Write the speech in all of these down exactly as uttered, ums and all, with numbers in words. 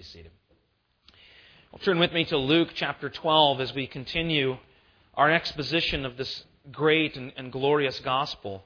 seated. Well, turn with me to Luke chapter twelve as we continue our exposition of this great and, and glorious gospel.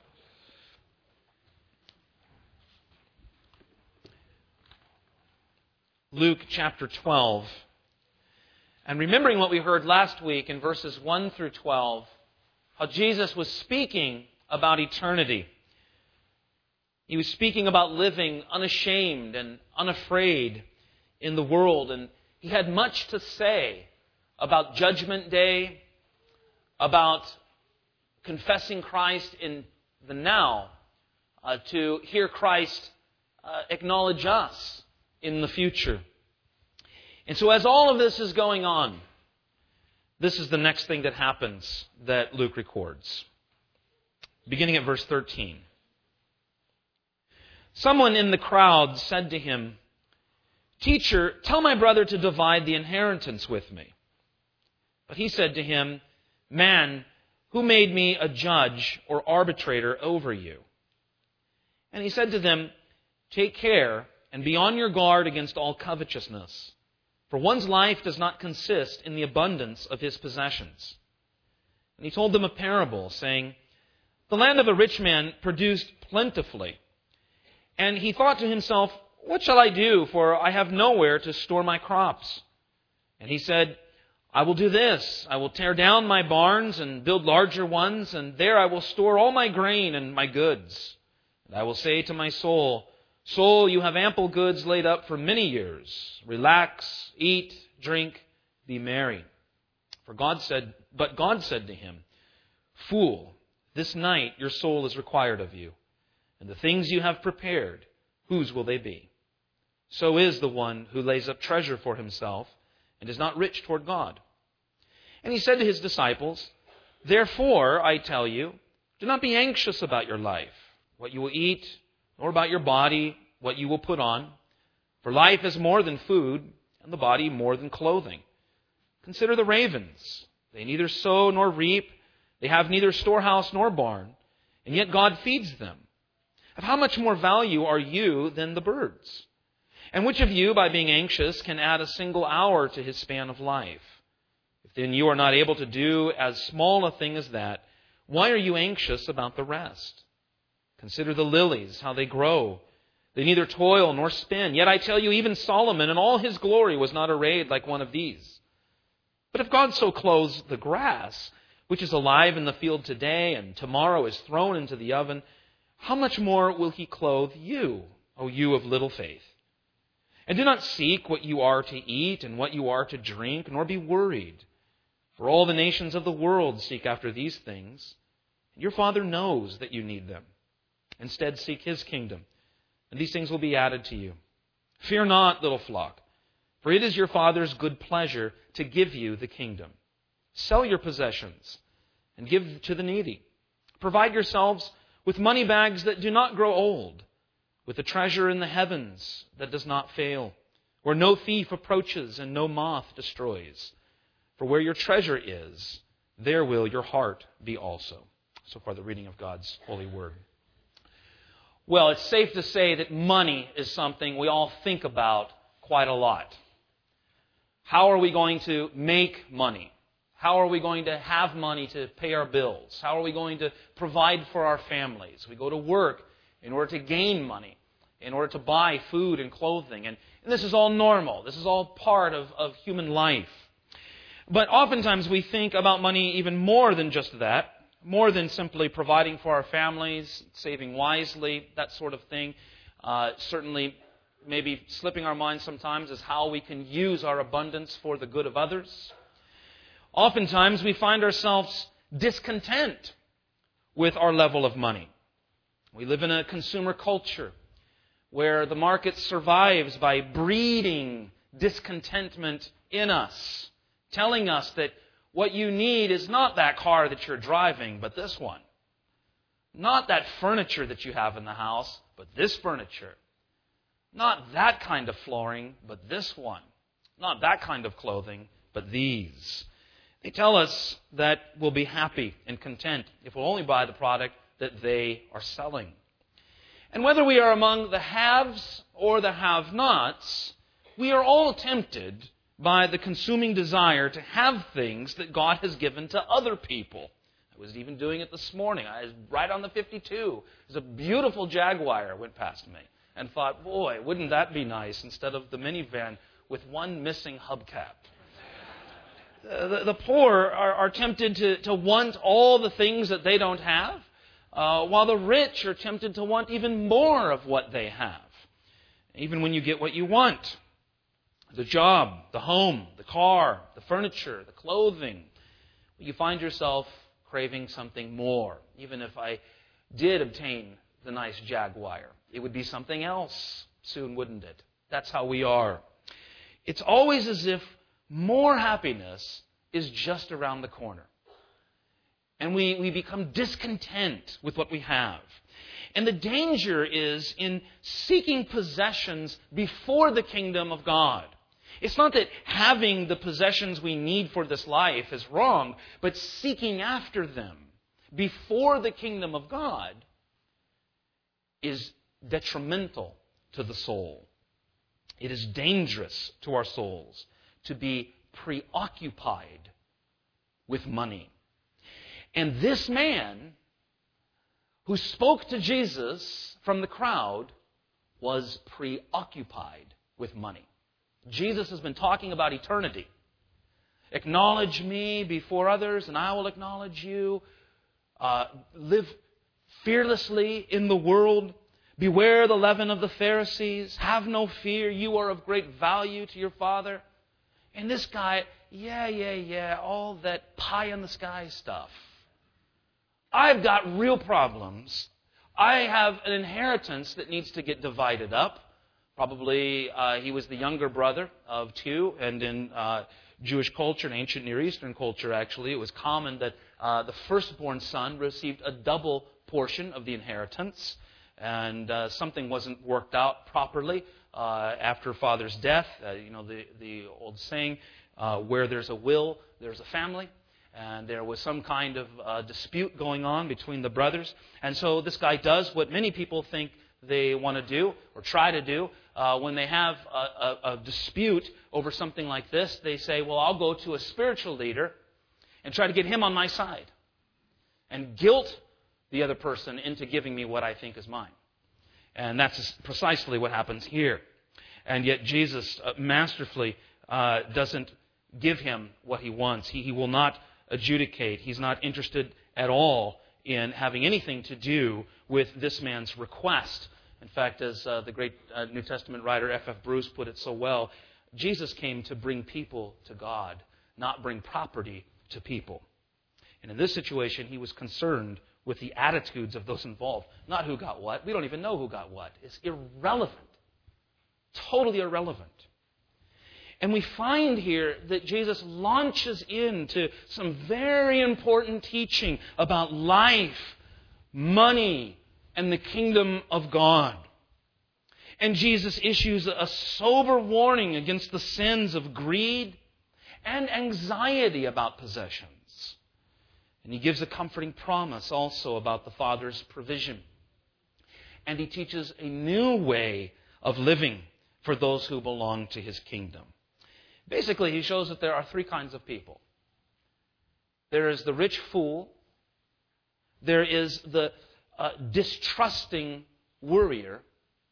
Luke chapter twelve. And remembering what we heard last week in verses one through twelve, how Jesus was speaking about eternity. He was speaking about living unashamed and unafraid in the world. And he had much to say about Judgment Day, about confessing Christ in the now, uh, to hear Christ uh, acknowledge us in the future. And so as all of this is going on, this is the next thing that happens that Luke records. Beginning at verse thirteen. Someone in the crowd said to him, "Teacher, tell my brother to divide the inheritance with me." But he said to him, "Man, who made me a judge or arbitrator over you?" And he said to them, "Take care and be on your guard against all covetousness. For one's life does not consist in the abundance of his possessions." And he told them a parable, saying, "The land of a rich man produced plentifully. And he thought to himself, 'What shall I do? For I have nowhere to store my crops.' And he said, 'I will do this. I will tear down my barns and build larger ones, and there I will store all my grain and my goods. And I will say to my soul, Soul, you have ample goods laid up for many years. Relax, eat, drink, be merry.' For God said, but God said to him, 'Fool, this night your soul is required of you. And the things you have prepared, whose will they be? So is the one who lays up treasure for himself and is not rich toward God.' And he said to his disciples, 'Therefore, I tell you, do not be anxious about your life, what you will eat, nor about your body, what you will put on. For life is more than food, and the body more than clothing. Consider the ravens. They neither sow nor reap. They have neither storehouse nor barn, and yet God feeds them. Of how much more value are you than the birds? And which of you, by being anxious, can add a single hour to his span of life? If then you are not able to do as small a thing as that, why are you anxious about the rest? Consider the lilies, how they grow. They neither toil nor spin. Yet I tell you, even Solomon in all his glory was not arrayed like one of these. But if God so clothes the grass, which is alive in the field today and tomorrow is thrown into the oven, how much more will he clothe you, O you of little faith? And do not seek what you are to eat and what you are to drink, nor be worried. For all the nations of the world seek after these things. And your Father knows that you need them. Instead, seek his kingdom, and these things will be added to you. Fear not, little flock, for it is your Father's good pleasure to give you the kingdom. Sell your possessions and give to the needy. Provide yourselves with money bags that do not grow old, with a treasure in the heavens that does not fail, where no thief approaches and no moth destroys. For where your treasure is, there will your heart be also." So far, the reading of God's holy word. Well, it's safe to say that money is something we all think about quite a lot. How are we going to make money? How are we going to have money to pay our bills? How are we going to provide for our families? We go to work in order to gain money, in order to buy food and clothing. And, and this is all normal. This is all part of, of human life. But oftentimes we think about money even more than just that. More than simply providing for our families, saving wisely, that sort of thing. Uh, certainly, maybe slipping our minds sometimes is how we can use our abundance for the good of others. Oftentimes, we find ourselves discontent with our level of money. We live in a consumer culture where the market survives by breeding discontentment in us, telling us that what you need is not that car that you're driving, but this one. Not that furniture that you have in the house, but this furniture. Not that kind of flooring, but this one. Not that kind of clothing, but these. They tell us that we'll be happy and content if we'll only buy the product that they are selling. And whether we are among the haves or the have-nots, We are all tempted by the consuming desire to have things that God has given to other people. I was even doing it this morning. I was right on the fifty-two. There's a beautiful Jaguar went past me and thought, boy, wouldn't that be nice instead of the minivan with one missing hubcap. The, the poor are, are tempted to, to want all the things that they don't have, uh, while the rich are tempted to want even more of what they have. Even when you get what you want, the job, the home, the car, the furniture, the clothing, you find yourself craving something more. Even if I did obtain the nice Jaguar, it would be something else soon, wouldn't it? That's how we are. It's always as if more happiness is just around the corner. And we, we become discontent with what we have. And the danger is in seeking possessions before the kingdom of God. It's not that having the possessions we need for this life is wrong, but seeking after them before the kingdom of God is detrimental to the soul. It is dangerous to our souls to be preoccupied with money. And this man who spoke to Jesus from the crowd was preoccupied with money. Jesus has been talking about eternity. Acknowledge me before others, and I will acknowledge you. Uh, live fearlessly in the world. Beware the leaven of the Pharisees. Have no fear. You are of great value to your Father. And this guy, yeah, yeah, yeah, all that pie in the sky stuff. I've got real problems. I have an inheritance that needs to get divided up. Probably uh, he was the younger brother of two, and in uh, Jewish culture, in ancient Near Eastern culture actually, it was common that uh, the firstborn son received a double portion of the inheritance, and uh, something wasn't worked out properly uh, after father's death. Uh, you know, the, the old saying, uh, where there's a will, there's a family. And there was some kind of uh, dispute going on between the brothers. And so this guy does what many people think they want to do or try to do. Uh, when they have a, a, a dispute over something like this, they say, well, I'll go to a spiritual leader and try to get him on my side and guilt the other person into giving me what I think is mine. And that's precisely what happens here. And yet Jesus uh, masterfully uh, doesn't give him what he wants. He, he will not adjudicate. He's not interested at all in having anything to do with this man's request. In fact, as uh, the great uh, New Testament writer F F Bruce put it so well, Jesus came to bring people to God, not bring property to people. And in this situation, he was concerned with the attitudes of those involved, not who got what. We don't even know who got what. It's irrelevant. Totally irrelevant. And we find here that Jesus launches into some very important teaching about life, money, and the kingdom of God. And Jesus issues a sober warning against the sins of greed and anxiety about possessions. And he gives a comforting promise also about the Father's provision. And he teaches a new way of living for those who belong to his kingdom. Basically, he shows that there are three kinds of people. There is the rich fool. There is the uh, distrusting worrier.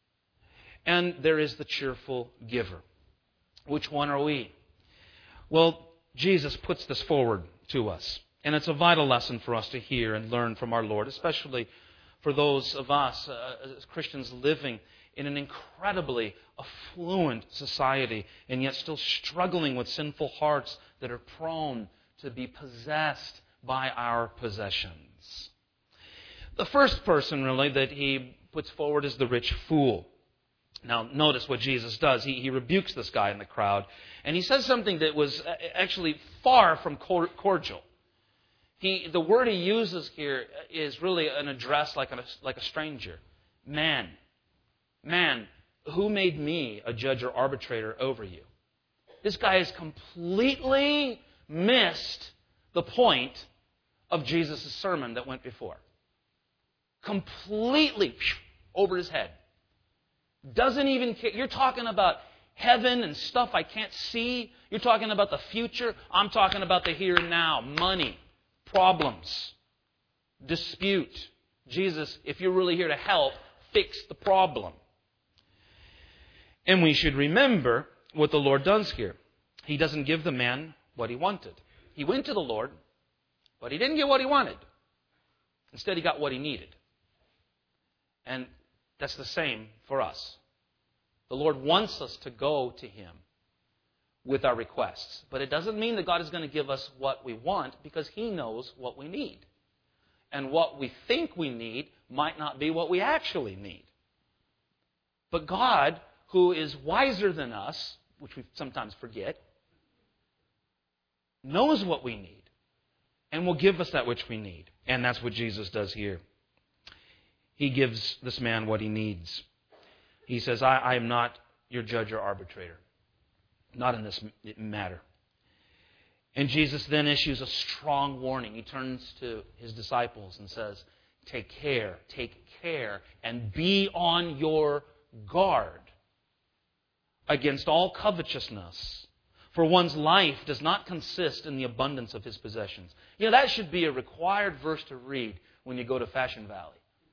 And there is the cheerful giver. Which one are we? Well, Jesus puts this forward to us. And it's a vital lesson for us to hear and learn from our Lord, especially for those of us uh, as Christians living in an incredibly affluent society and yet still struggling with sinful hearts that are prone to be possessed by our possessions. The first person, really, that he puts forward is the rich fool. Now, notice what Jesus does. He, he rebukes this guy in the crowd, and he says something that was actually far from cordial. He, the word he uses here is really an address like a, like a stranger. Man. Man, who made me a judge or arbitrator over you? This guy has completely missed the point of Jesus' sermon that went before. Completely over his head. Doesn't even care. You're talking about heaven and stuff I can't see. You're talking about the future. I'm talking about the here and now. Money, problems, dispute. Jesus, if you're really here to help, fix the problem. And we should remember what the Lord does here. He doesn't give the man what he wanted. He went to the Lord, but he didn't get what he wanted. Instead, he got what he needed. And that's the same for us. The Lord wants us to go to Him with our requests. But it doesn't mean that God is going to give us what we want, because He knows what we need. And what we think we need might not be what we actually need. But God, who is wiser than us, which we sometimes forget, knows what we need and will give us that which we need. And that's what Jesus does here. He gives this man what he needs. He says, I, I am not your judge or arbitrator. Not in this matter. And Jesus then issues a strong warning. He turns to His disciples and says, take care, take care, and be on your guard against all covetousness. For one's life does not consist in the abundance of his possessions. You know, that should be a required verse to read when you go to Fashion Valley.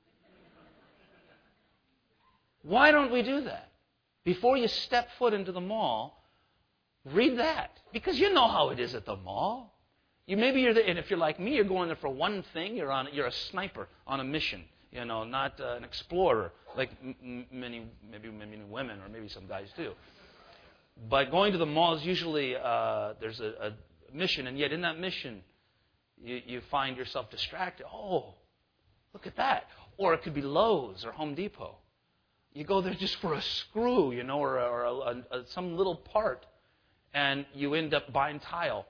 Why don't we do that? Before you step foot into the mall, read that. Because you know how it is at the mall. You maybe you're there, and if you're like me, you're going there for one thing. You're on. You're a sniper on a mission. You know, not uh, an explorer like m- many, maybe many women or maybe some guys do. But going to the mall is usually uh, there's a, a mission, and yet in that mission, you, you find yourself distracted. Oh, look at that! Or it could be Lowe's or Home Depot. You go there just for a screw, you know, or, or a, a, a, some little part, and you end up buying tile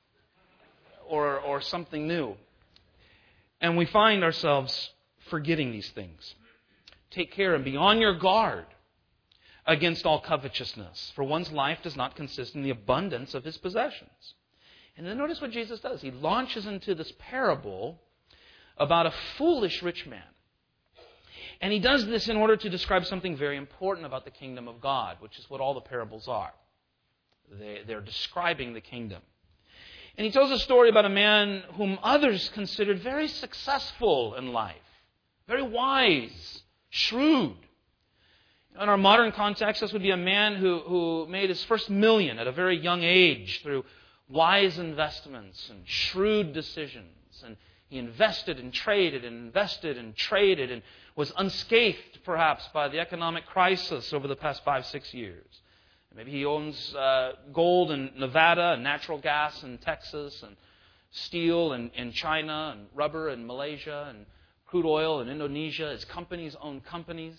or or something new. And we find ourselves forgetting these things. Take care and be on your guard against all covetousness, for one's life does not consist in the abundance of his possessions. And then notice what Jesus does. He launches into this parable about a foolish rich man. And he does this in order to describe something very important about the kingdom of God, which is what all the parables are. They, they're describing the kingdom. And he tells a story about a man whom others considered very successful in life, very wise, shrewd. In our modern context, this would be a man who, who made his first million at a very young age through wise investments and shrewd decisions. And he invested and traded and invested and traded and was unscathed, perhaps, by the economic crisis over the past five, six years. Maybe he owns uh, gold in Nevada and natural gas in Texas and steel in, in China and rubber in Malaysia and crude oil in Indonesia. His companies own companies.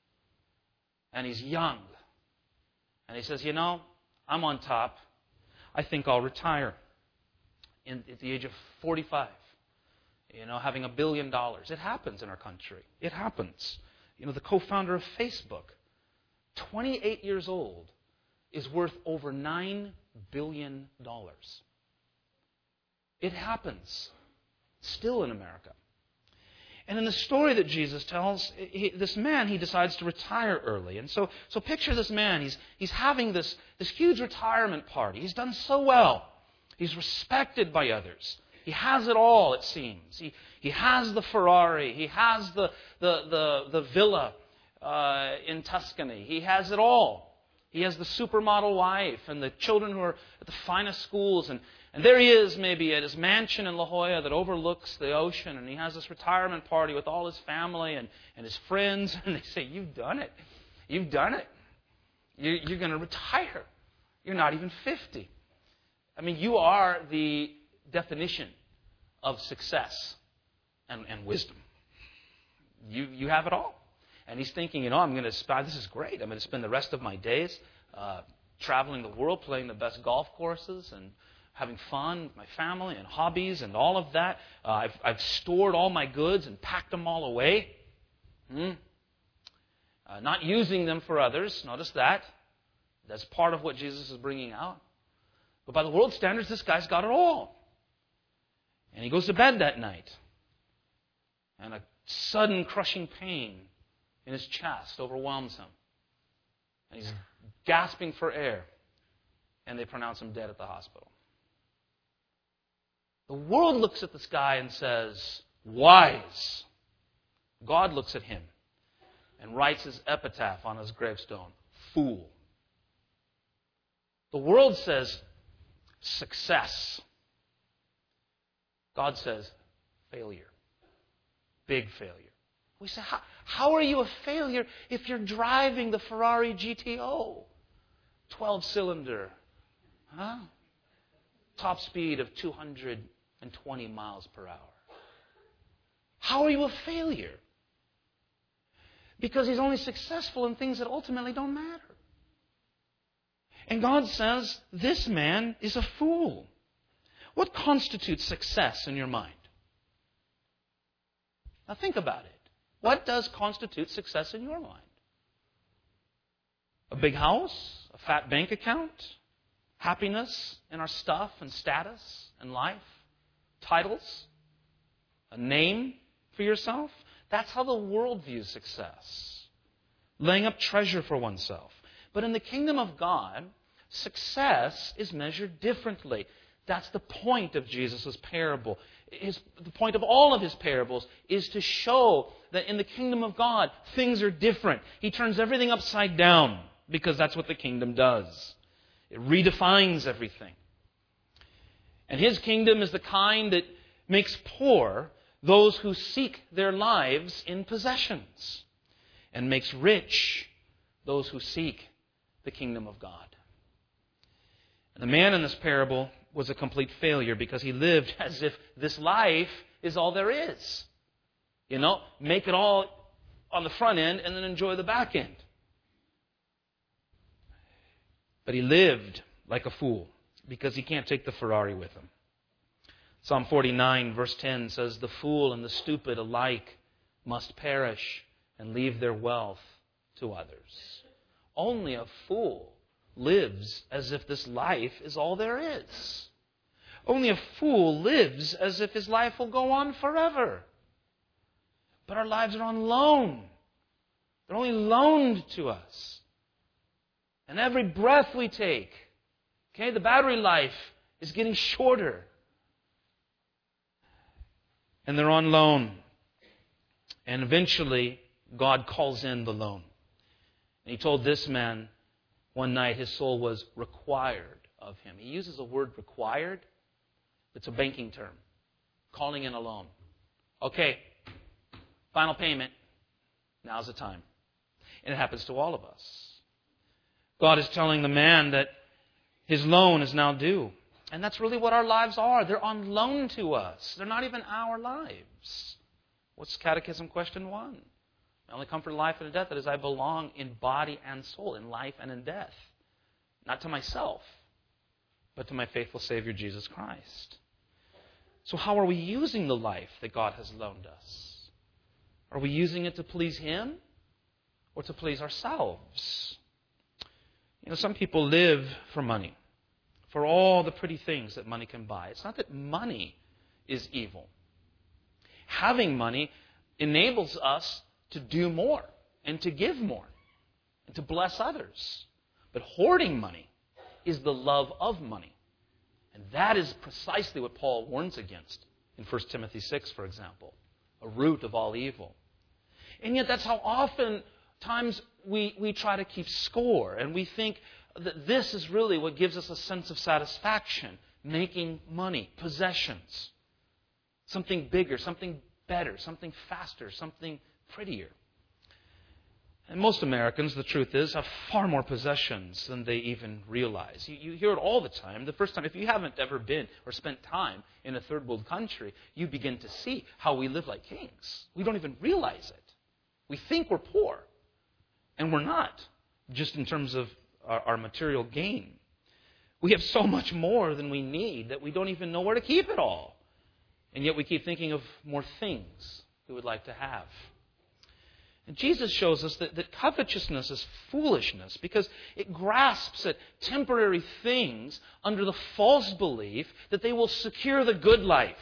And he's young. And he says, you know, I'm on top. I think I'll retire in, at the age of forty-five. You know, having a billion dollars. It happens in our country. It happens. You know, the co-founder of Facebook, twenty-eight years old, is worth over nine billion dollars. It happens still in America. And in the story that Jesus tells, he, this man, he decides to retire early. And so so picture this man. He's, he's having this, this huge retirement party. He's done so well. He's respected by others. He has it all, it seems. He, he has the Ferrari. He has the, the, the, the villa uh, in Tuscany. He has it all. He has the supermodel wife and the children who are at the finest schools. And, and there he is maybe at his mansion in La Jolla that overlooks the ocean. And he has this retirement party with all his family and, and his friends. And they say, you've done it. You've done it. You, you're going to retire. You're not even fifty. I mean, you are the definition of success and, and wisdom. You, you have it all. And he's thinking, you know, I'm going to spend, this is great. I'm going to spend the rest of my days uh, traveling the world, playing the best golf courses and having fun with my family and hobbies and all of that. Uh, I've, I've stored all my goods and packed them all away. Hmm. Uh, not using them for others. Notice that. That's part of what Jesus is bringing out. But by the world's standards, this guy's got it all. And he goes to bed that night. And a sudden crushing pain in his chest overwhelms him. And he's gasping for air, and they pronounce him dead at the hospital. The world looks at this guy and says, wise. God looks at him and writes his epitaph on his gravestone, fool. The world says, success. God says, failure. Big failure. We say, how, how are you a failure if you're driving the Ferrari G T O? twelve-cylinder. Huh? Top speed of two hundred twenty miles per hour. How are you a failure? Because he's only successful in things that ultimately don't matter. And God says, this man is a fool. What constitutes success in your mind? Now think about it. What does constitute success in your mind? A big house? A fat bank account? Happiness in our stuff and status and life? Titles? A name for yourself? That's how the world views success. Laying up treasure for oneself. But in the kingdom of God, success is measured differently. That's the point of Jesus' parable. His, the point of all of his parables is to show that in the kingdom of God, things are different. He turns everything upside down because that's what the kingdom does. It redefines everything. And his kingdom is the kind that makes poor those who seek their lives in possessions, and makes rich those who seek the kingdom of God. And the man in this parable was a complete failure because he lived as if this life is all there is. You know, make it all on the front end and then enjoy the back end. But he lived like a fool because he can't take the Ferrari with him. Psalm forty-nine verse ten says, the fool and the stupid alike must perish and leave their wealth to others. Only a fool lives as if this life is all there is. Only a fool lives as if his life will go on forever. But our lives are on loan. They're only loaned to us. And every breath we take, okay, the battery life is getting shorter. And they're on loan. And eventually, God calls in the loan. And he told this man one night his soul was required of him. He uses the word required. It's a banking term. Calling in a loan. Okay, final payment. Now's the time. And it happens to all of us. God is telling the man that his loan is now due. And that's really what our lives are. They're on loan to us. They're not even our lives. What's Catechism question one? I only come for life and death, that is, I belong in body and soul, in life and in death. Not to myself, but to my faithful Savior, Jesus Christ. So how are we using the life that God has loaned us? Are we using it to please Him or to please ourselves? You know, some people live for money, for all the pretty things that money can buy. It's not that money is evil. Having money enables us to do more and to give more and to bless others. But hoarding money is the love of money. And that is precisely what Paul warns against in First Timothy six, for example. A root of all evil. And yet that's how often times we, we try to keep score. And we think that this is really what gives us a sense of satisfaction. Making money, possessions. Something bigger, something better, something faster, something prettier. And most Americans, the truth is, have far more possessions than they even realize. You, you hear it all the time. The first time, if you haven't ever been or spent time in a third world country, you begin to see how we live like kings. We don't even realize it. We think we're poor, and we're not, just in terms of our, our material gain. We have so much more than we need that we don't even know where to keep it all. And yet we keep thinking of more things we would like to have. And Jesus shows us that, that covetousness is foolishness because it grasps at temporary things under the false belief that they will secure the good life.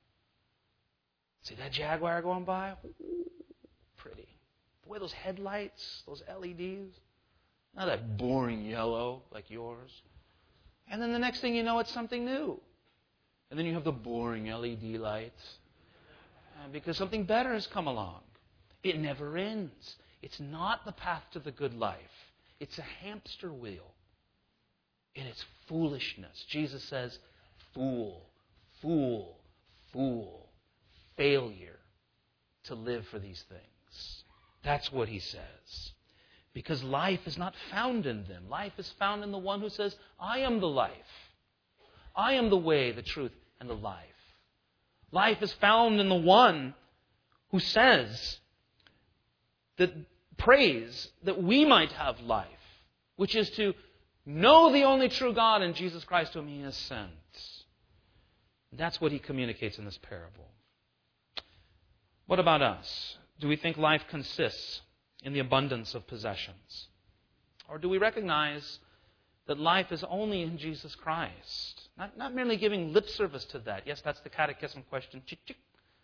See that Jaguar going by? Ooh, pretty. The way those headlights, those L E Ds, Not that boring yellow like yours. And then the next thing you know, it's something new. And then you have the boring L E D lights. Uh, because something better has come along. It never ends. It's not the path to the good life. It's a hamster wheel. And it's foolishness. Jesus says, fool, fool, fool, failure to live for these things. That's what he says. Because life is not found in them. Life is found in the one who says, I am the life. I am the way, the truth, and the life. Life is found in the one who says that prays that we might have life, which is to know the only true God and Jesus Christ whom He has sent. That's what He communicates in this parable. What about us? Do we think life consists in the abundance of possessions? Or do we recognize that life is only in Jesus Christ? Not, not merely giving lip service to that. Yes, that's the catechism question. Chick, chick.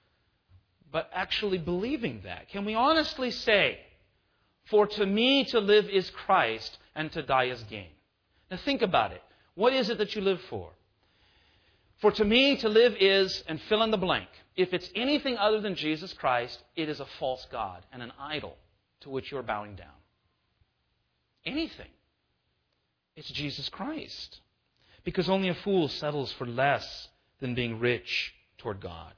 But actually believing that. Can we honestly say, for to me to live is Christ and to die is gain? Now think about it. What is it that you live for? For to me to live is, and fill in the blank. If it's anything other than Jesus Christ, it is a false god and an idol to which you're bowing down. Anything. It's Jesus Christ. Because only a fool settles for less than being rich toward God.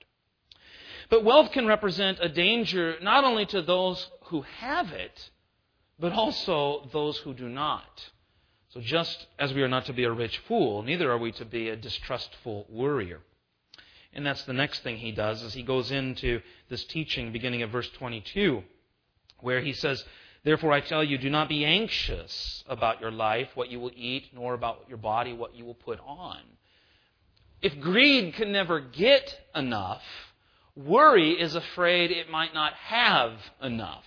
But wealth can represent a danger not only to those who have it, but also those who do not. So just as we are not to be a rich fool, neither are we to be a distrustful worrier. And that's the next thing he does as he goes into this teaching beginning at verse twenty-two, where he says, therefore I tell you, do not be anxious about your life, what you will eat, nor about your body, what you will put on. If greed can never get enough, worry is afraid it might not have enough.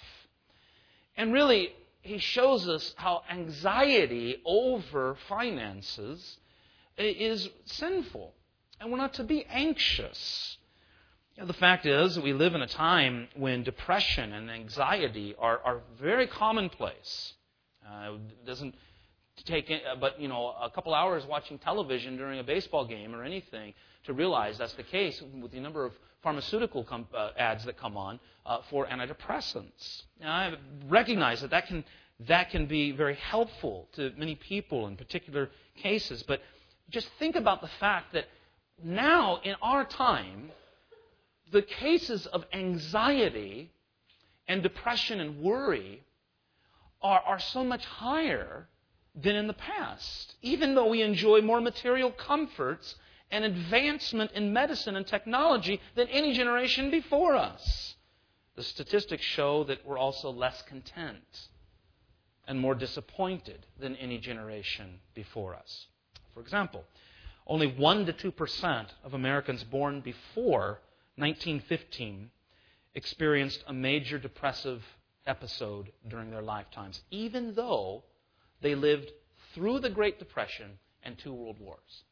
And really, he shows us how anxiety over finances is sinful. And we're not to be anxious. You know, the fact is that we live in a time when depression and anxiety are, are very commonplace. Uh, it doesn't take, but you know, a couple hours watching television during a baseball game or anything to realize that's the case with the number of pharmaceutical com- uh, ads that come on uh, for antidepressants. Now, I recognize that that can that can be very helpful to many people in particular cases, but just think about the fact that now in our time, the cases of anxiety and depression and worry are, are so much higher than in the past, even though we enjoy more material comforts and advancement in medicine and technology than any generation before us. The statistics show that we're also less content and more disappointed than any generation before us. For example, only one to two percent of Americans born before nineteen fifteen experienced a major depressive episode during their lifetimes, even though they lived through the Great Depression and two world wars.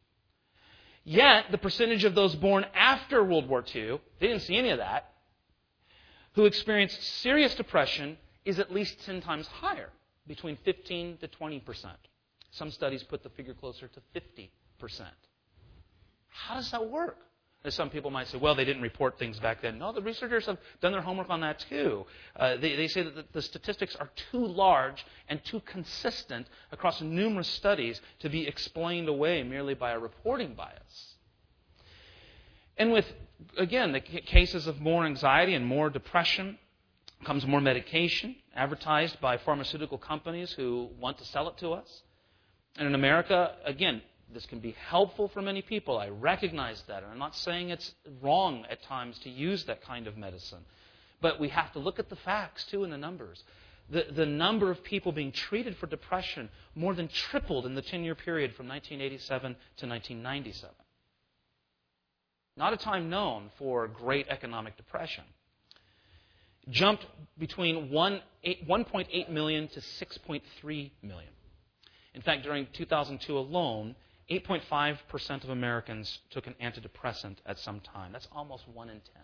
Yet, the percentage of those born after World War Two, they didn't see any of that, who experienced serious depression is at least ten times higher, between fifteen to twenty percent. Some studies put the figure closer to fifty percent. How does that work? As some people might say, well, they didn't report things back then. No, the researchers have done their homework on that too. Uh, they, they say that the, the statistics are too large and too consistent across numerous studies to be explained away merely by a reporting bias. And with, again, the cases of more anxiety and more depression comes more medication advertised by pharmaceutical companies who want to sell it to us. And in America, again, this can be helpful for many people. I recognize that. And I'm not saying it's wrong at times to use that kind of medicine. But we have to look at the facts, too, and the numbers. The, the number of people being treated for depression more than tripled in the ten-year period from nineteen eighty-seven to nineteen ninety-seven. Not a time known for great economic depression. Jumped between one point eight million to six point three million. In fact, during two thousand two alone, eight point five percent of Americans took an antidepressant at some time. That's almost one in ten.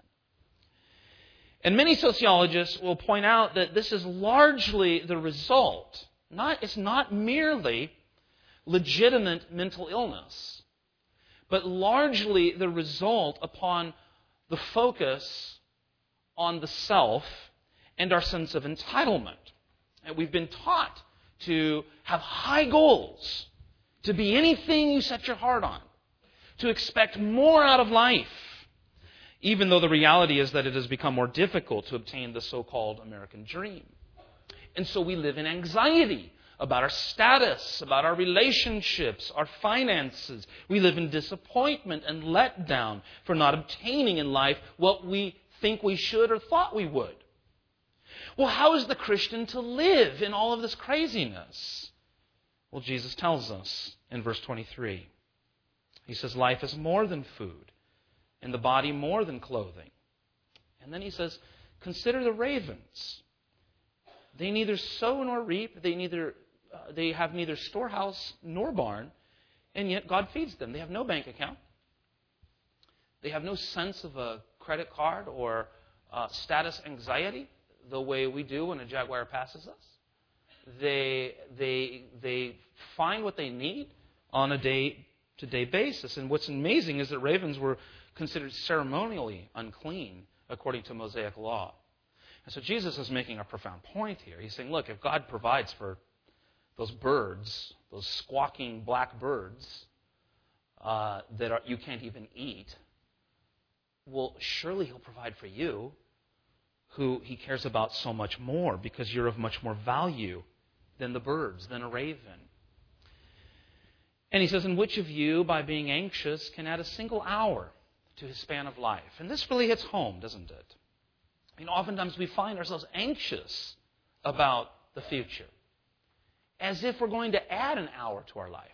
And many sociologists will point out that this is largely the result, Not, it's not merely legitimate mental illness, but largely the result upon the focus on the self and our sense of entitlement. And we've been taught to have high goals, to be anything you set your heart on, to expect more out of life, even though the reality is that it has become more difficult to obtain the so-called American dream. And so we live in anxiety about our status, about our relationships, our finances. We live in disappointment and letdown for not obtaining in life what we think we should or thought we would. Well, how is the Christian to live in all of this craziness? Well, Jesus tells us in verse twenty-three. He says, life is more than food, and the body more than clothing. And then he says, consider the ravens. They neither sow nor reap. They neither uh, they have neither storehouse nor barn, and yet God feeds them. They have no bank account. They have no sense of a credit card or uh, status anxiety the way we do when a Jaguar passes us. They they they find what they need on a day-to-day basis. And what's amazing is that ravens were considered ceremonially unclean according to Mosaic law. And so Jesus is making a profound point here. He's saying, look, if God provides for those birds, those squawking black birds uh, that are, you can't even eat, well, surely He'll provide for you, who He cares about so much more, because you're of much more value than the birds, than a raven. And He says, and which of you, by being anxious, can add a single hour to his span of life? And this really hits home, doesn't it? I mean, oftentimes we find ourselves anxious about the future, as if we're going to add an hour to our life.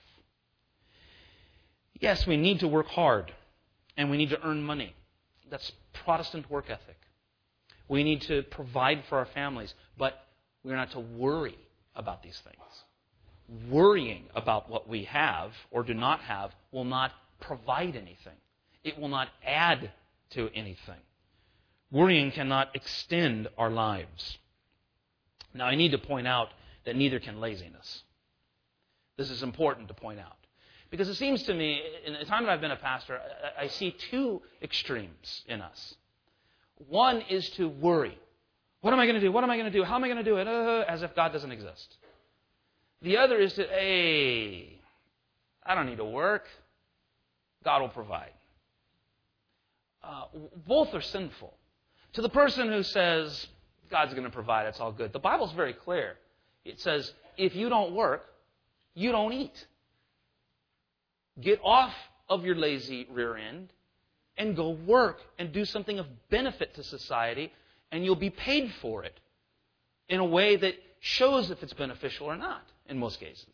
Yes, we need to work hard, and we need to earn money. That's Protestant work ethic. We need to provide for our families, but we're not to worry about these things. Worrying about what we have or do not have will not provide anything. It will not add to anything. Worrying cannot extend our lives. Now, I need to point out that neither can laziness. This is important to point out. Because it seems to me, in the time that I've been a pastor, I see two extremes in us. One is to worry. What am I going to do? What am I going to do? How am I going to do it? Uh, as if God doesn't exist. The other is to, hey, I don't need to work. God will provide. Uh, both are sinful. To the person who says, God's going to provide, it's all good. The Bible's very clear. It says, if you don't work, you don't eat. Get off of your lazy rear end and go work and do something of benefit to society, and you'll be paid for it in a way that shows if it's beneficial or not, in most cases.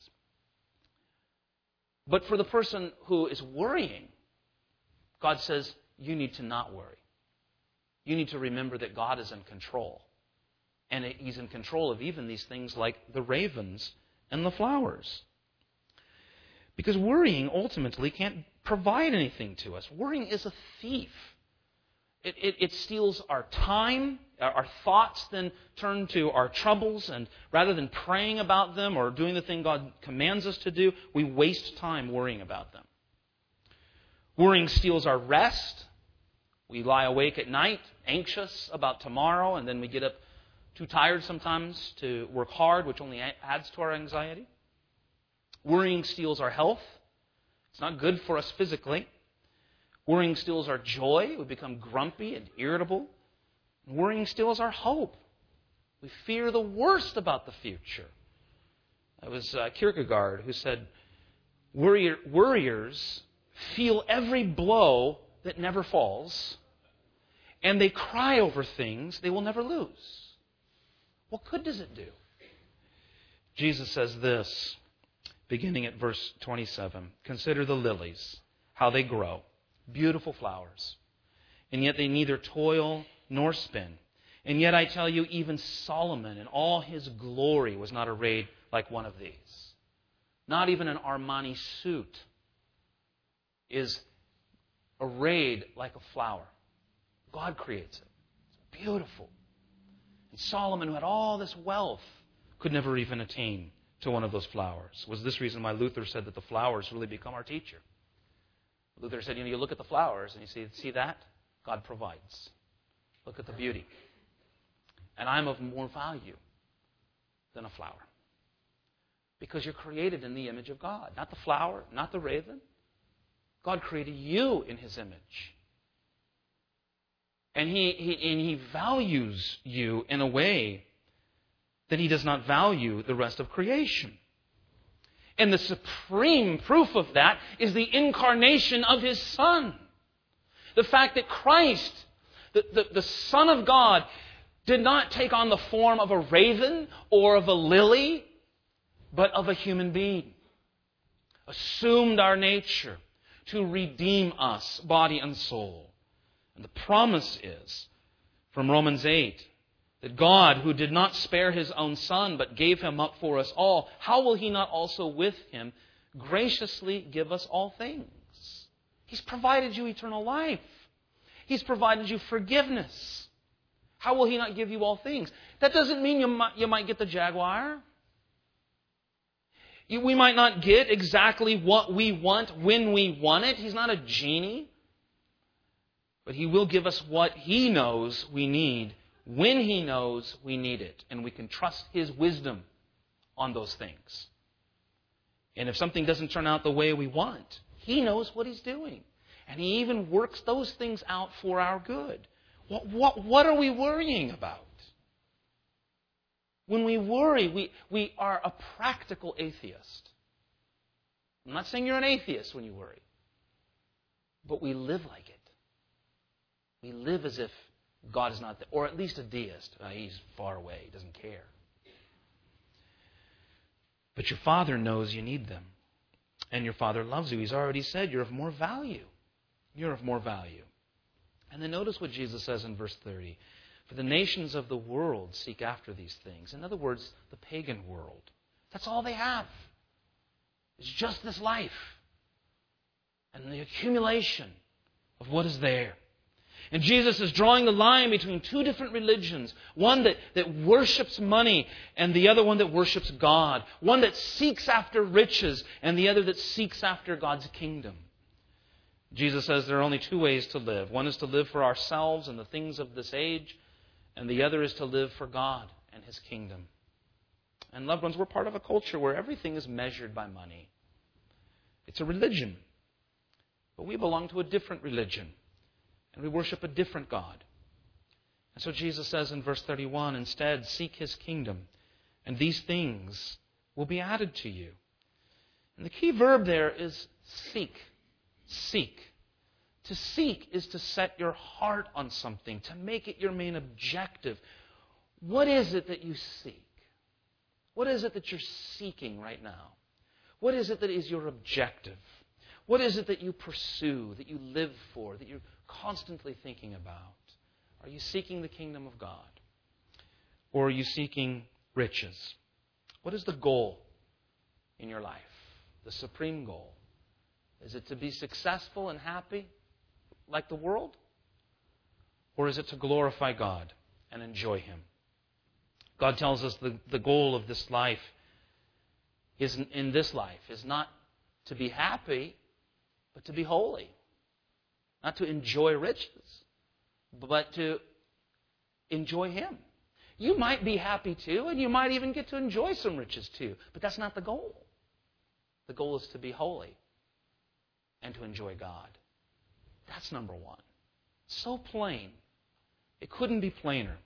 But for the person who is worrying, God says, you need to not worry. You need to remember that God is in control. And He's in control of even these things like the ravens and the flowers. Because worrying ultimately can't provide anything to us. Worrying is a thief. It, it, it steals our time. Our thoughts then turn to our troubles, and rather than praying about them or doing the thing God commands us to do, we waste time worrying about them. Worrying steals our rest. We lie awake at night, anxious about tomorrow, and then we get up too tired sometimes to work hard, which only adds to our anxiety. Worrying steals our health. It's not good for us physically. Worrying steals our joy. We become grumpy and irritable. And worrying steals our hope. We fear the worst about the future. It was uh, Kierkegaard who said, Worrier, worriers feel every blow that never falls, and they cry over things they will never lose. What good does it do? Jesus says this, beginning at verse twenty-seven. Consider the lilies, how they grow, beautiful flowers, and yet they neither toil nor spin. And yet I tell you, even Solomon in all his glory was not arrayed like one of these. Not even an Armani suit is arrayed like a flower. God creates it. It's beautiful. And Solomon, who had all this wealth, could never even attain to one of those flowers. Was this reason why Luther said that the flowers really become our teacher? Luther said, you know, you look at the flowers and you see, see that? God provides. Look at the beauty. And I'm of more value than a flower. Because you're created in the image of God. Not the flower, not the raven. God created you in His image. And He, he, and he values you in a way that He does not value the rest of creation. And the supreme proof of that is the incarnation of His Son. The fact that Christ, the, the, the Son of God, did not take on the form of a raven or of a lily, but of a human being. Assumed our nature to redeem us, body and soul. And the promise is, from Romans eight, that God, who did not spare His own Son, but gave Him up for us all, how will He not also with Him graciously give us all things? He's provided you eternal life. He's provided you forgiveness. How will He not give you all things? That doesn't mean you might, you might get the Jaguar. You, we might not get exactly what we want when we want it. He's not a genie. But He will give us what He knows we need when He knows we need it. And we can trust His wisdom on those things. And if something doesn't turn out the way we want, He knows what He's doing. And He even works those things out for our good. What, what, what are we worrying about? When we worry, we, we are a practical atheist. I'm not saying you're an atheist when you worry. But we live like it. We live as if God is not there. Or at least a deist. Uh, he's far away. He doesn't care. But your Father knows you need them. And your Father loves you. He's already said you're of more value. You're of more value. And then notice what Jesus says in verse thirty. For the nations of the world seek after these things. In other words, the pagan world. That's all they have. It's just this life. And the accumulation of what is there. And Jesus is drawing the line between two different religions. One that, that worships money and the other one that worships God. One that seeks after riches and the other that seeks after God's kingdom. Jesus says there are only two ways to live. One is to live for ourselves and the things of this age. And the other is to live for God and His kingdom. And loved ones, we're part of a culture where everything is measured by money. It's a religion. But we belong to a different religion. And we worship a different God. And so Jesus says in verse thirty-one, instead, seek His kingdom, and these things will be added to you. And the key verb there is seek. Seek. To seek is to set your heart on something, to make it your main objective. What is it that you seek? What is it that you're seeking right now? What is it that is your objective? What is it that you pursue, that you live for, that you're constantly thinking about? Are you seeking the kingdom of God? Or are you seeking riches? What is the goal in your life? The supreme goal? Is it to be successful and happy like the world? Or is it to glorify God and enjoy Him? God tells us the, the goal of this life is in this life is not to be happy, but to be holy. Not to enjoy riches, but to enjoy Him. You might be happy too, and you might even get to enjoy some riches too, but that's not the goal. The goal is to be holy and to enjoy God. That's number one. So plain. It couldn't be plainer.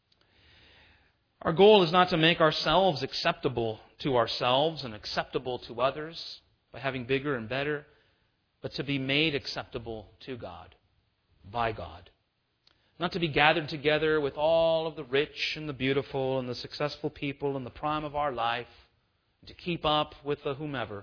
Our goal is not to make ourselves acceptable to ourselves and acceptable to others by having bigger and better, but to be made acceptable to God, by God. Not to be gathered together with all of the rich and the beautiful and the successful people in the prime of our life, to keep up with the whomever,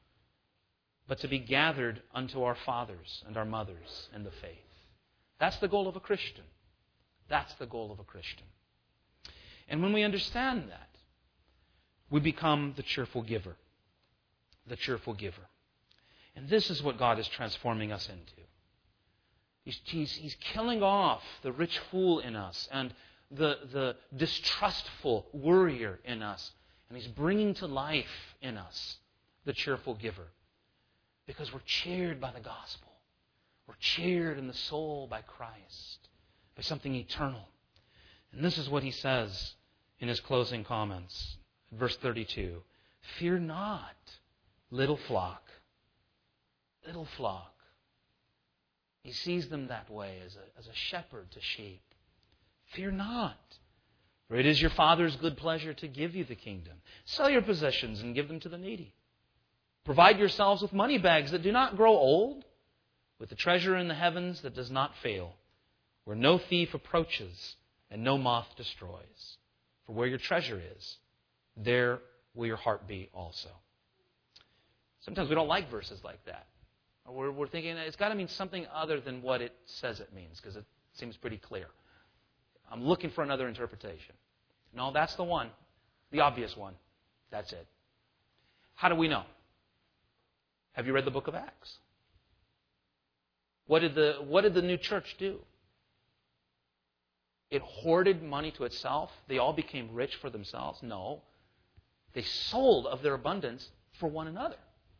but to be gathered unto our fathers and our mothers in the faith. That's the goal of a Christian. That's the goal of a Christian. And when we understand that, we become the cheerful giver. The cheerful giver. And this is what God is transforming us into. He's, he's, he's killing off the rich fool in us and the, the distrustful worrier in us. And He's bringing to life in us the cheerful giver. Because we're cheered by the gospel. We're cheered in the soul by Christ, by something eternal. And this is what he says in his closing comments. Verse thirty-two. Fear not, little flock. Little flock. He sees them that way as a, as a shepherd to sheep. Fear not. For it is your Father's good pleasure to give you the kingdom. Sell your possessions and give them to the needy. Provide yourselves with money bags that do not grow old, with the treasure in the heavens that does not fail, where no thief approaches and no moth destroys. For where your treasure is, there will your heart be also. Sometimes we don't like verses like that. We're, we're thinking it's got to mean something other than what it says it means, because it seems pretty clear. I'm looking for another interpretation. No, that's the one. The obvious one. That's it. How do we know? Have you read the book of Acts? What did the, what did the new church do? It hoarded money to itself. They all became rich for themselves. No. They sold of their abundance for one another.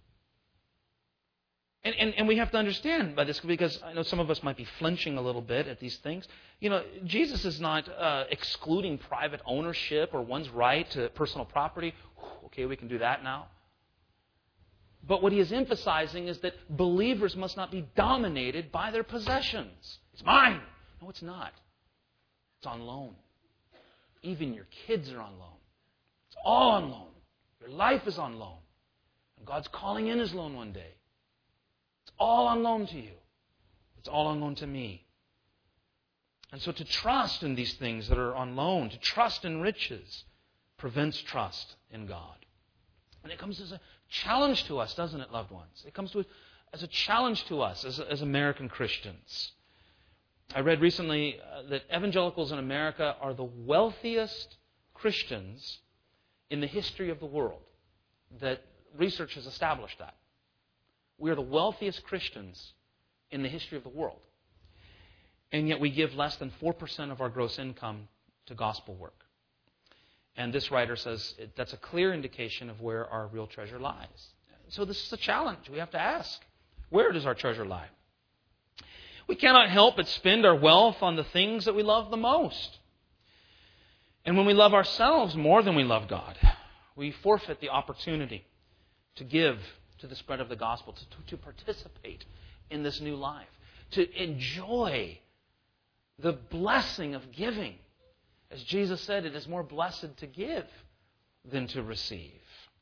And, and, and we have to understand by this, because I know some of us might be flinching a little bit at these things. You know, Jesus is not uh, excluding private ownership or one's right to personal property. Okay, we can do that now. But what he is emphasizing is that believers must not be dominated by their possessions. It's mine. No, it's not. It's on loan. Even your kids are on loan. It's all on loan. Your life is on loan. And God's calling in His loan one day. It's all on loan to you. It's all on loan to me. And so to trust in these things that are on loan, to trust in riches, prevents trust in God. And it comes as a challenge to us, doesn't it, loved ones? It comes to as a challenge to us as, as American Christians. I read recently uh, that evangelicals in America are the wealthiest Christians in the history of the world. That research has established that. We are the wealthiest Christians in the history of the world. And yet we give less than four percent of our gross income to gospel work. And this writer says that's a clear indication of where our real treasure lies. So this is a challenge. We have to ask, where does our treasure lie? We cannot help but spend our wealth on the things that we love the most. And when we love ourselves more than we love God, we forfeit the opportunity to give to the spread of the gospel, to, to, to participate in this new life, to enjoy the blessing of giving. As Jesus said, it is more blessed to give than to receive.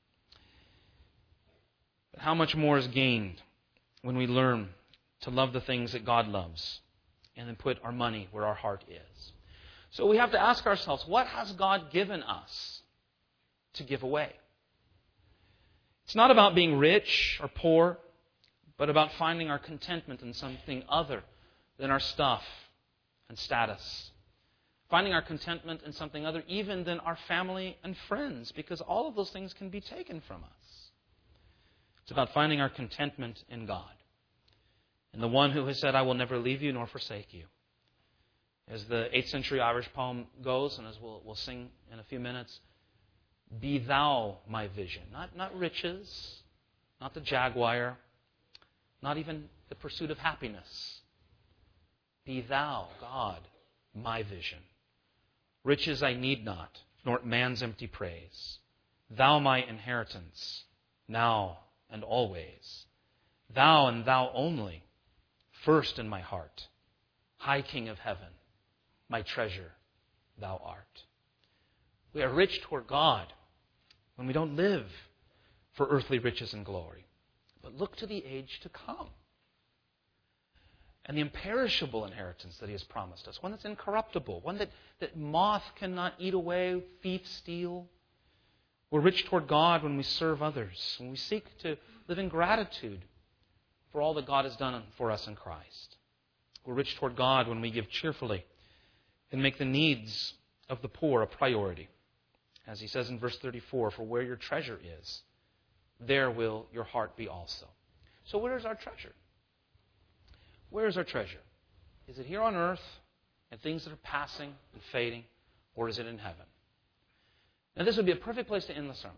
But how much more is gained when we learn to love the things that God loves and then put our money where our heart is? So we have to ask ourselves, what has God given us to give away? It's not about being rich or poor, but about finding our contentment in something other than our stuff and status. Finding our contentment in something other even than our family and friends, because all of those things can be taken from us. It's about finding our contentment in God. And the one who has said, I will never leave you nor forsake you. As the eighth century Irish poem goes, and as we'll, we'll sing in a few minutes, be thou my vision. Not, not riches, not the Jaguar, not even the pursuit of happiness. Be thou, God, my vision. Riches I need not, nor man's empty praise. Thou my inheritance, now and always. Thou and thou only, first in my heart. High King of heaven, my treasure thou art. We are rich toward God when we don't live for earthly riches and glory, but look to the age to come and the imperishable inheritance that He has promised us, one that's incorruptible, one that, that moth cannot eat away, thief steal. We're rich toward God when we serve others, when we seek to live in gratitude for all that God has done for us in Christ. We're rich toward God when we give cheerfully and make the needs of the poor a priority. As he says in verse thirty-four, for where your treasure is, there will your heart be also. So where is our treasure? Where is our treasure? Is it here on earth and things that are passing and fading, or is it in heaven? Now, this would be a perfect place to end the sermon.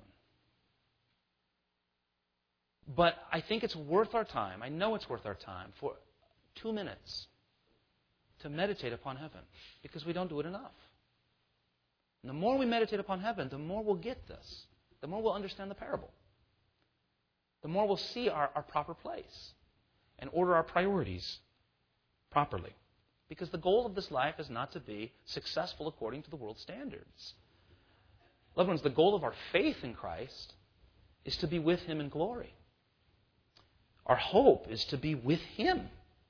But I think it's worth our time, I know it's worth our time, for two minutes to meditate upon heaven, because we don't do it enough. And the more we meditate upon heaven, the more we'll get this. The more we'll understand the parable. The more we'll see our, our proper place and order our priorities properly. Because the goal of this life is not to be successful according to the world's standards. Loved ones, the goal of our faith in Christ is to be with Him in glory. Our hope is to be with Him.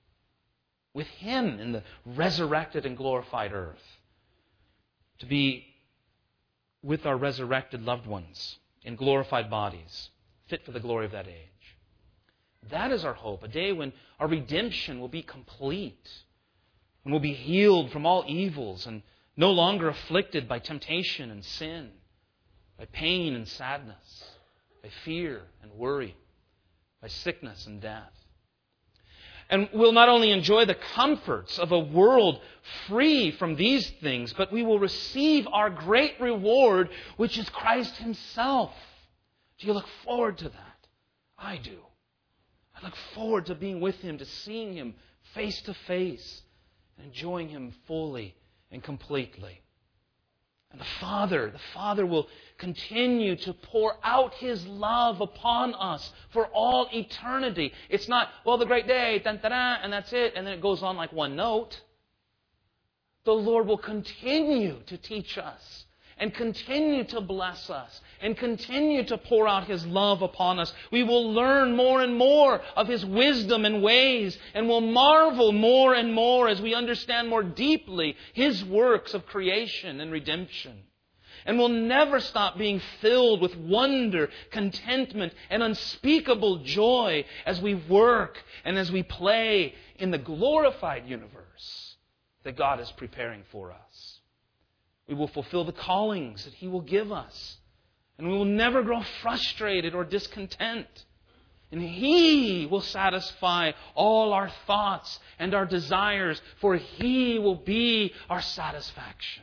With Him in the resurrected and glorified earth. To be with our resurrected loved ones in glorified bodies, fit for the glory of that age. That is our hope, a day when our redemption will be complete, and we'll be healed from all evils and no longer afflicted by temptation and sin, by pain and sadness, by fear and worry, by sickness and death. And we'll not only enjoy the comforts of a world free from these things, but we will receive our great reward, which is Christ Himself. Do you look forward to that? I do. I look forward to being with Him, to seeing Him face to face, and enjoying Him fully and completely. And the Father, the Father will continue to pour out His love upon us for all eternity. It's not, well, the great day, dun, dun, dun, and that's it, and then it goes on like one note. The Lord will continue to teach us and continue to bless us and continue to pour out His love upon us. We will learn more and more of His wisdom and ways, and will marvel more and more as we understand more deeply His works of creation and redemption. And we'll never stop being filled with wonder, contentment, and unspeakable joy as we work and as we play in the glorified universe that God is preparing for us. We will fulfill the callings that He will give us. And we will never grow frustrated or discontent. And He will satisfy all our thoughts and our desires, for He will be our satisfaction.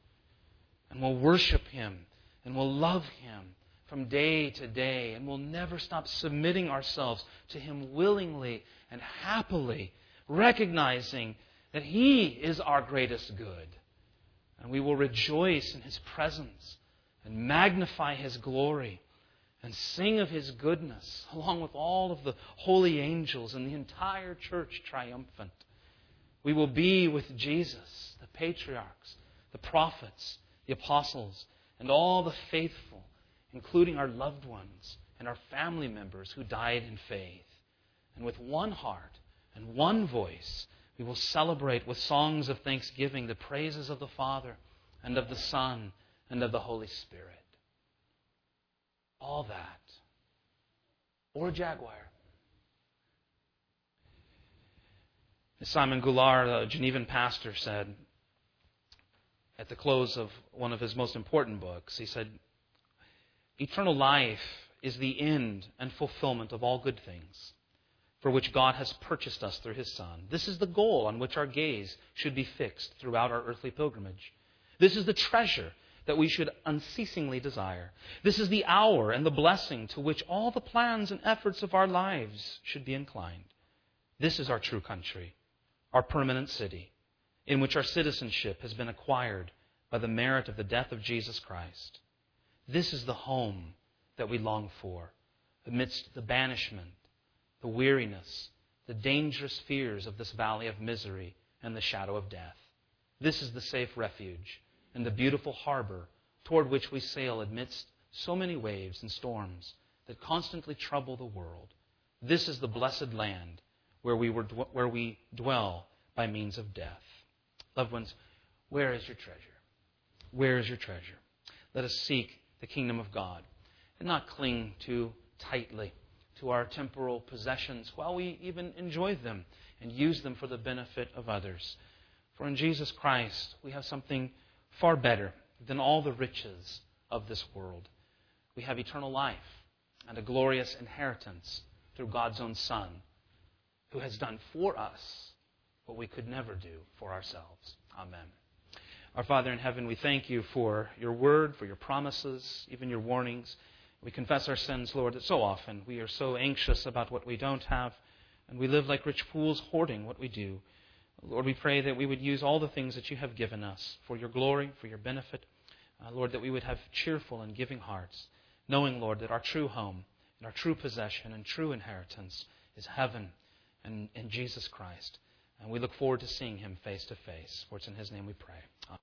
And we'll worship Him and we'll love Him from day to day. And we'll never stop submitting ourselves to Him willingly and happily, recognizing that He is our greatest good. And we will rejoice in His presence and magnify His glory and sing of His goodness along with all of the holy angels and the entire church triumphant. We will be with Jesus, the patriarchs, the prophets, the apostles, and all the faithful, including our loved ones and our family members who died in faith. And with one heart and one voice, we will celebrate with songs of thanksgiving the praises of the Father and of the Son and of the Holy Spirit. All that. Or a jaguar. Simon Goulart, a Genevan pastor, said at the close of one of his most important books, he said, "Eternal life is the end and fulfillment of all good things, for which God has purchased us through His Son. This is the goal on which our gaze should be fixed throughout our earthly pilgrimage. This is the treasure that we should unceasingly desire. This is the hour and the blessing to which all the plans and efforts of our lives should be inclined. This is our true country, our permanent city, in which our citizenship has been acquired by the merit of the death of Jesus Christ. This is the home that we long for, amidst the banishment, the weariness, the dangerous fears of this valley of misery and the shadow of death. This is the safe refuge and the beautiful harbor toward which we sail amidst so many waves and storms that constantly trouble the world. This is the blessed land where we, were, where we dwell by means of death." Loved ones, where is your treasure? Where is your treasure? Let us seek the kingdom of God and not cling too tightly to our temporal possessions while we even enjoy them and use them for the benefit of others. For in Jesus Christ, we have something far better than all the riches of this world. We have eternal life and a glorious inheritance through God's own Son, who has done for us what we could never do for ourselves. Amen. Our Father in heaven, we thank you for your word, for your promises, even your warnings. We confess our sins, Lord, that so often we are so anxious about what we don't have, and we live like rich fools hoarding what we do. Lord, we pray that we would use all the things that you have given us for your glory, for your benefit. Uh, Lord, that we would have cheerful and giving hearts, knowing, Lord, that our true home and our true possession and true inheritance is heaven and in Jesus Christ. And we look forward to seeing him face to face. For it's in his name we pray. Amen.